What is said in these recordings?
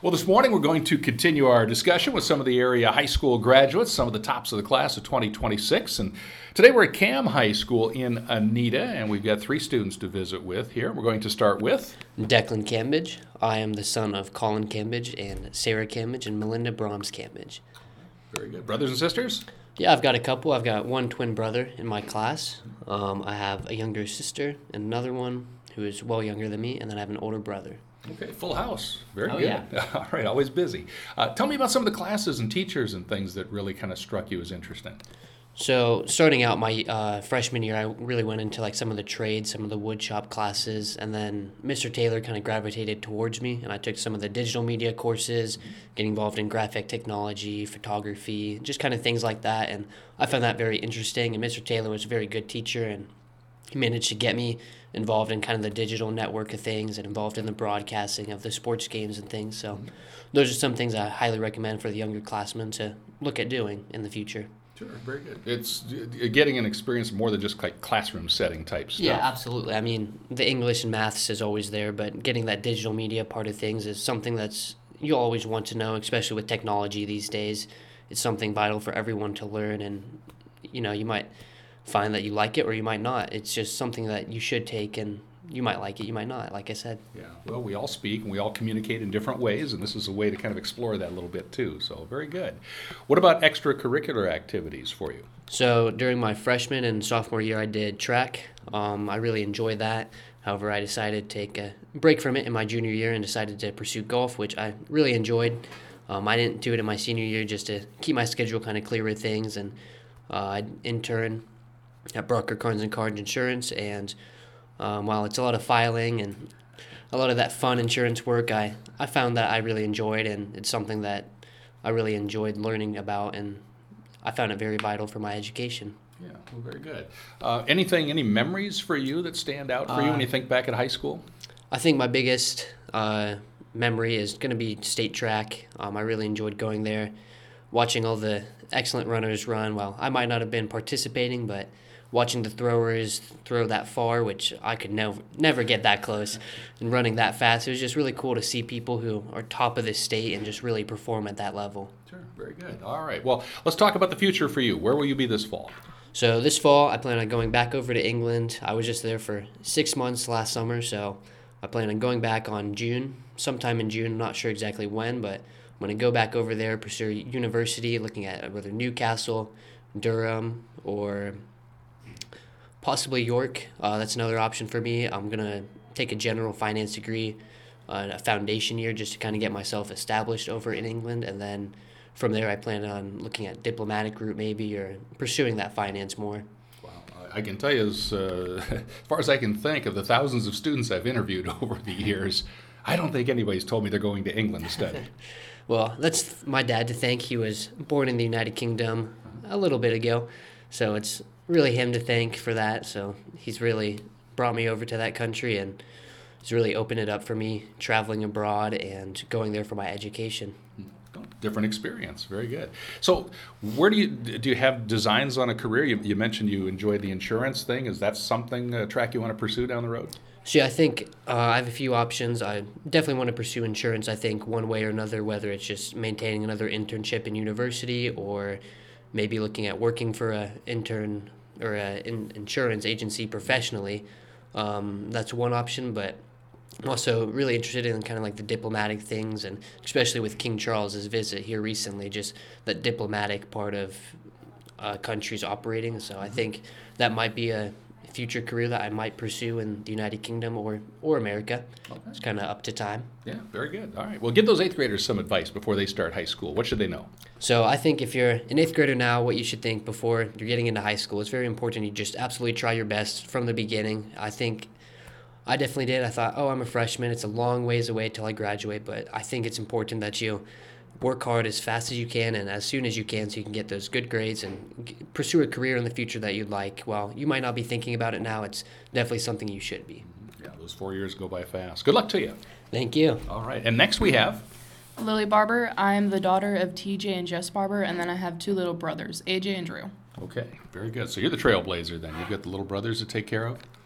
Well, this morning we're going to continue our discussion with some of the area high school graduates, some of the tops of the class of 2026. And today we're at Cam High School in Anita, and we've got three students to visit with here. We're going to start with Declan Cambage. I am the son of Colin Cambage and Sarah Cambage and Melinda Brahms Cambage. Very good. Brothers and sisters? Yeah, I've got a couple. I've got one twin brother in my class. I have a younger sister and another one who is well younger than me, and then I have an older brother. Okay, full house. Very good. Yeah. All right, always busy. Tell me about some of the classes and teachers and things that really kind of struck you as interesting. So starting out my freshman year, I really went into like some of the trades, some of the wood shop classes, and then Mr. Taylor kind of gravitated towards me, and I took some of the digital media courses, getting involved in graphic technology, photography, just kind of things like that, and I found that very interesting, and Mr. Taylor was a very good teacher, and he managed to get me involved in kind of the digital network of things and involved in the broadcasting of the sports games and things. So those are some things I highly recommend for the younger classmen to look at doing in the future. Sure, very good. It's getting an experience more than just like classroom setting type stuff. Yeah, absolutely. I mean, the English and maths is always there, but getting that digital media part of things is something that's you'll always want to know, especially with technology these days. It's something vital for everyone to learn, and you might find that you like it or you might not. It's just something that you should take, and you might like it, you might not, like I said. Yeah, well, we all speak and we all communicate in different ways, and this is a way to kind of explore that a little bit too, so very good. What about extracurricular activities for you? So during my freshman and sophomore year, I did track. I really enjoyed that. However, I decided to take a break from it in my junior year and decided to pursue golf, which I really enjoyed. I didn't do it in my senior year just to keep my schedule kind of clear with things, and I interned at Brucker Carnes and Carnes Insurance, and while it's a lot of filing and a lot of that fun insurance work, I found that I really enjoyed, and it's something that I really enjoyed learning about, and I found it very vital for my education. Yeah, well, very good. Any memories for you that stand out for you when you think back at high school? I think my biggest memory is going to be state track. I really enjoyed going there, watching all the excellent runners run. Well, I might not have been participating, but watching the throwers throw that far, which I could never get that close, and running that fast. It was just really cool to see people who are top of the state and just really perform at that level. Sure, very good. All right, well, let's talk about the future for you. Where will you be this fall? So this fall, I plan on going back over to England. I was just there for 6 months last summer, so I plan on going back sometime in June. I'm not sure exactly when, but I'm going to go back over there, pursue university, looking at whether Newcastle, Durham, or possibly York. That's another option for me. I'm going to take a general finance degree, a foundation year, just to kind of get myself established over in England. And then from there, I plan on looking at diplomatic route maybe, or pursuing that finance more. Wow, I can tell you, as far as I can think of the thousands of students I've interviewed over the years, I don't think anybody's told me they're going to England to study. Well, that's my dad to thank. He was born in the United Kingdom a little bit ago, so it's really him to thank for that. So he's really brought me over to that country, and he's really opened it up for me traveling abroad and going there for my education. Different experience. Very good. So where do you have designs on a career? You mentioned you enjoyed the insurance thing. Is that something, a track you want to pursue down the road? So yeah, I think I have a few options. I definitely want to pursue insurance, I think, one way or another, whether it's just maintaining another internship in university or maybe looking at working for an intern or an insurance agency professionally. That's one option, but I'm also really interested in kind of like the diplomatic things, and especially with King Charles's visit here recently, just the diplomatic part of countries operating. So I think that might be a future career that I might pursue in the United Kingdom or America. Okay. It's kind of up to time. Yeah, very good. All right. Well, give those 8th graders some advice before they start high school. What should they know? So I think if you're an 8th grader now, what you should think before you're getting into high school, it's very important you just absolutely try your best from the beginning. I think I definitely did. I thought, I'm a freshman. It's a long ways away till I graduate, but I think it's important that you work hard as fast as you can and as soon as you can so you can get those good grades and pursue a career in the future that you'd like. Well, you might not be thinking about it now. It's definitely something you should be. Yeah, those 4 years go by fast. Good luck to you. Thank you. All right. And next we have Lily Barber. I'm the daughter of TJ and Jess Barber, and then I have 2 little brothers, AJ and Drew. Okay, very good. So you're the trailblazer then. You've got the little brothers to take care of?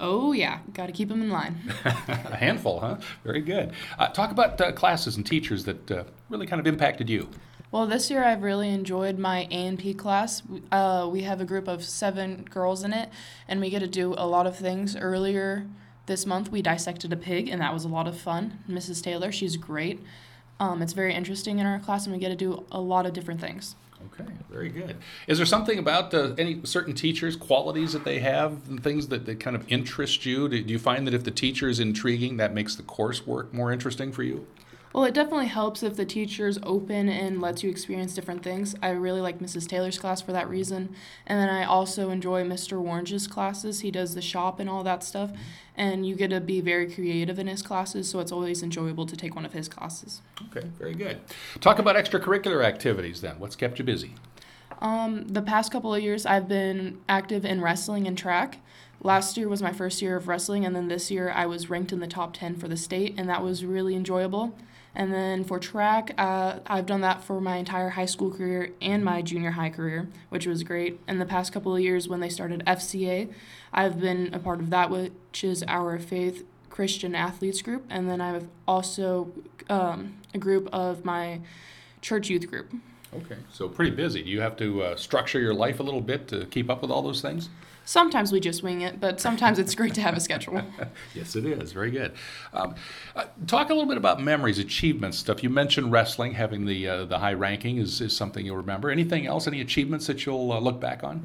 Oh, yeah. Got to keep them in line. A handful, huh? Very good. Talk about classes and teachers that really kind of impacted you. Well, this year I've really enjoyed my A&P class. We have a group of 7 girls in it, and we get to do a lot of things. Earlier this month, we dissected a pig, and that was a lot of fun. Mrs. Taylor, she's great. It's very interesting in our class, and we get to do a lot of different things. Okay, very good. Is there something about any certain teachers, qualities that they have, and things that kind of interest you? Do you find that if the teacher is intriguing, that makes the coursework more interesting for you? Well, it definitely helps if the teacher's open and lets you experience different things. I really like Mrs. Taylor's class for that reason. And then I also enjoy Mr. Orange's classes. He does the shop and all that stuff. And you get to be very creative in his classes, so it's always enjoyable to take one of his classes. Okay, very good. Talk about extracurricular activities then. What's kept you busy? The past couple of years, I've been active in wrestling and track. Last year was my first year of wrestling, and then this year I was ranked in the top 10 for the state, and that was really enjoyable. And then for track, I've done that for my entire high school career and my junior high career, which was great. And the past couple of years when they started FCA, I've been a part of that, which is our Faith Christian Athletes group. And then I've also a group of my church youth group. Okay, so pretty busy. Do you have to structure your life a little bit to keep up with all those things? Sometimes we just wing it, but sometimes it's great to have a schedule. Yes, it is. Very good. Talk a little bit about memories, achievements, stuff. You mentioned wrestling, having the high ranking is something you'll remember. Anything else, any achievements that you'll look back on?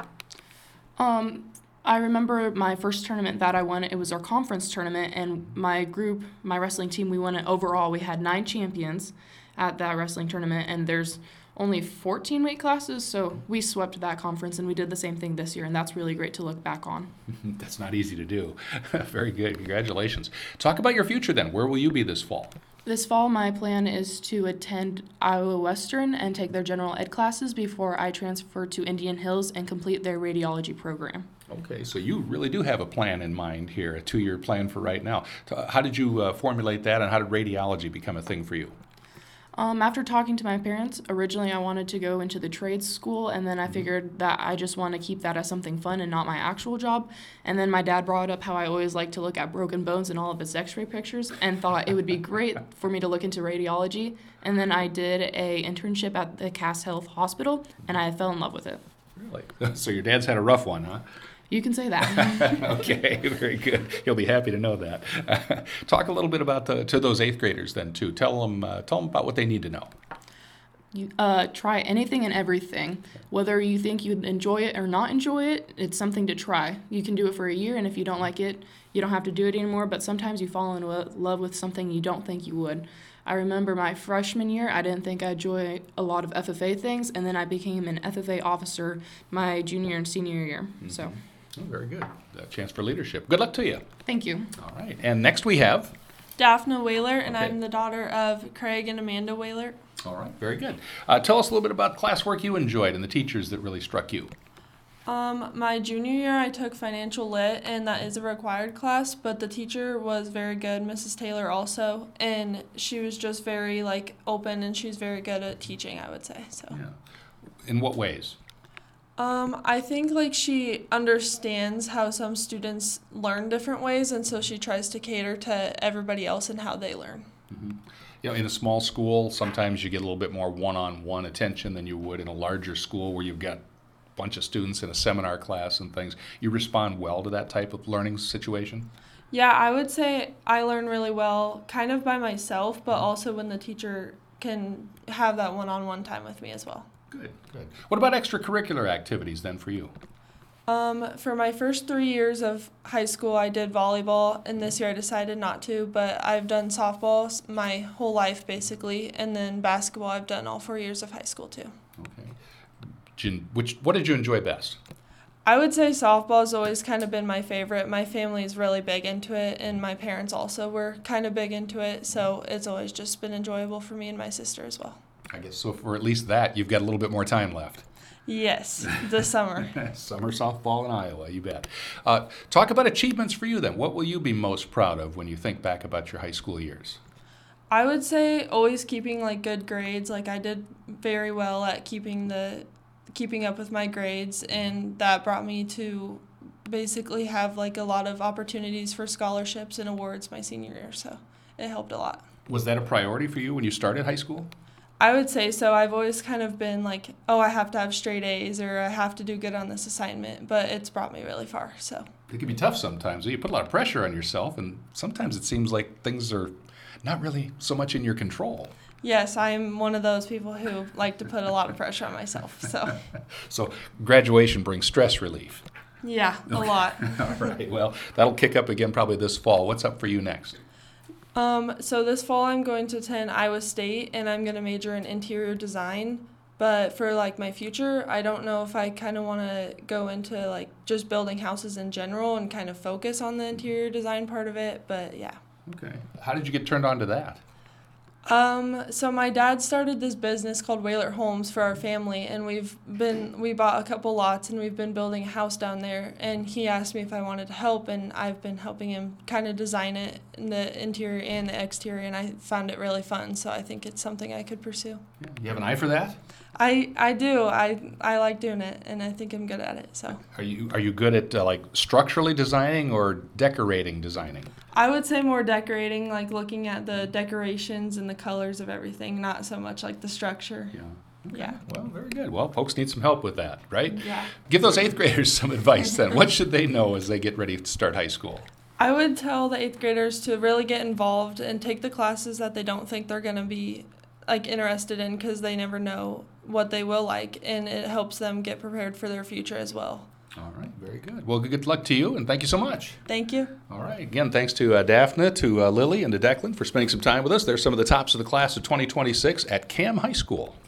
I remember my first tournament that I won. It was our conference tournament, and my group, my wrestling team, we won it overall. We had 9 champions at that wrestling tournament, and there's only 14 weight classes, so we swept that conference, and we did the same thing this year, and that's really great to look back on. That's not easy to do. Very good. Congratulations. Talk about your future then. Where will you be this fall? This fall, my plan is to attend Iowa Western and take their general ed classes before I transfer to Indian Hills and complete their radiology program. Okay, so you really do have a plan in mind here, a 2-year plan for right now. How did you formulate that, and how did radiology become a thing for you? After talking to my parents, originally I wanted to go into the trades school, and then I figured that I just want to keep that as something fun and not my actual job. And then my dad brought up how I always like to look at broken bones and all of his x-ray pictures and thought it would be great for me to look into radiology. And then I did a internship at the Cass Health Hospital, and I fell in love with it. Really? So your dad's had a rough one, huh? You can say that. Okay, very good. He'll be happy to know that. Talk a little bit about to those 8th graders then too. Tell them about what they need to know. You, try anything and everything. Whether you think you'd enjoy it or not enjoy it, it's something to try. You can do it for a year, and if you don't like it, you don't have to do it anymore, but sometimes you fall in love with something you don't think you would. I remember my freshman year, I didn't think I'd enjoy a lot of FFA things, and then I became an FFA officer my junior and senior year. Mm-hmm. So. Oh, very good. A chance for leadership. Good luck to you. Thank you. All right. And next we have? Daphne Whaler, and Okay. I'm the daughter of Craig and Amanda Whaler. All right. Very good. Tell us a little bit about classwork you enjoyed and the teachers that really struck you. My junior year, I took financial lit, and that is a required class, but the teacher was very good, Mrs. Taylor also, and she was just very, open, and she's very good at teaching, I would say, so. Yeah. In what ways? I think, she understands how some students learn different ways, and so she tries to cater to everybody else and how they learn. Mm-hmm. You know, in a small school, sometimes you get a little bit more one-on-one attention than you would in a larger school where you've got a bunch of students in a seminar class and things. You respond well to that type of learning situation? Yeah, I would say I learn really well kind of by myself, but also when the teacher can have that one-on-one time with me as well. Good, good. What about extracurricular activities then for you? For my first 3 years of high school, I did volleyball, and this year I decided not to, but I've done softball my whole life basically, and then basketball I've done all 4 years of high school too. Okay. What did you enjoy best? I would say softball has always kind of been my favorite. My family is really big into it, and my parents also were kind of big into it, so it's always just been enjoyable for me and my sister as well. I guess so for at least that, you've got a little bit more time left. Yes, this summer. Summer softball in Iowa, you bet. Talk about achievements for you then. What will you be most proud of when you think back about your high school years? I would say always keeping good grades. I did very well at keeping up with my grades, and that brought me to basically have like a lot of opportunities for scholarships and awards my senior year, so it helped a lot. Was that a priority for you when you started high school? I would say so. I've always kind of been like, oh, I have to have straight A's or I have to do good on this assignment, but it's brought me really far. So It can be tough sometimes. You put a lot of pressure on yourself, and sometimes it seems like things are not really so much in your control. yes, I'm one of those people who like to put a lot of pressure on myself. So So graduation brings stress relief. yeah, a lot. All right. Well, that'll kick up again probably this fall. What's up for you next? So this fall I'm going to attend Iowa State and I'm going to major in interior design. But for like my future, I don't know if I kind of want to go into like just building houses in general and kind of focus on the interior design part of it. But yeah. Okay. How did you get turned on to that? So my dad started this business called Whaler Homes for our family, and we bought a couple lots and we've been building a house down there, and he asked me if I wanted to help, and I've been helping him kind of design it in the interior and the exterior, and I found it really fun, so I think it's something I could pursue. Yeah. You have an eye for that? I do. I like doing it, and I think I'm good at it. So Are you good at like structurally designing or decorating designing? I would say more decorating, like looking at the decorations and the colors of everything, not so much like the structure. Yeah. Yeah. Well, very good. Well, folks need some help with that, right? Yeah. Give those eighth graders some advice then. What should they know as they get ready to start high school? I would tell the eighth graders to really get involved and take the classes that they don't think they're going to be like interested in, because they never know what they will like, and it helps them get prepared for their future as well. All right, very good. Well, good luck to you, and thank you so much. Thank you. All right, again, thanks to Daphne, to Lily, and to Declan for spending some time with us. They're some of the tops of the class of 2026 at Cam High School.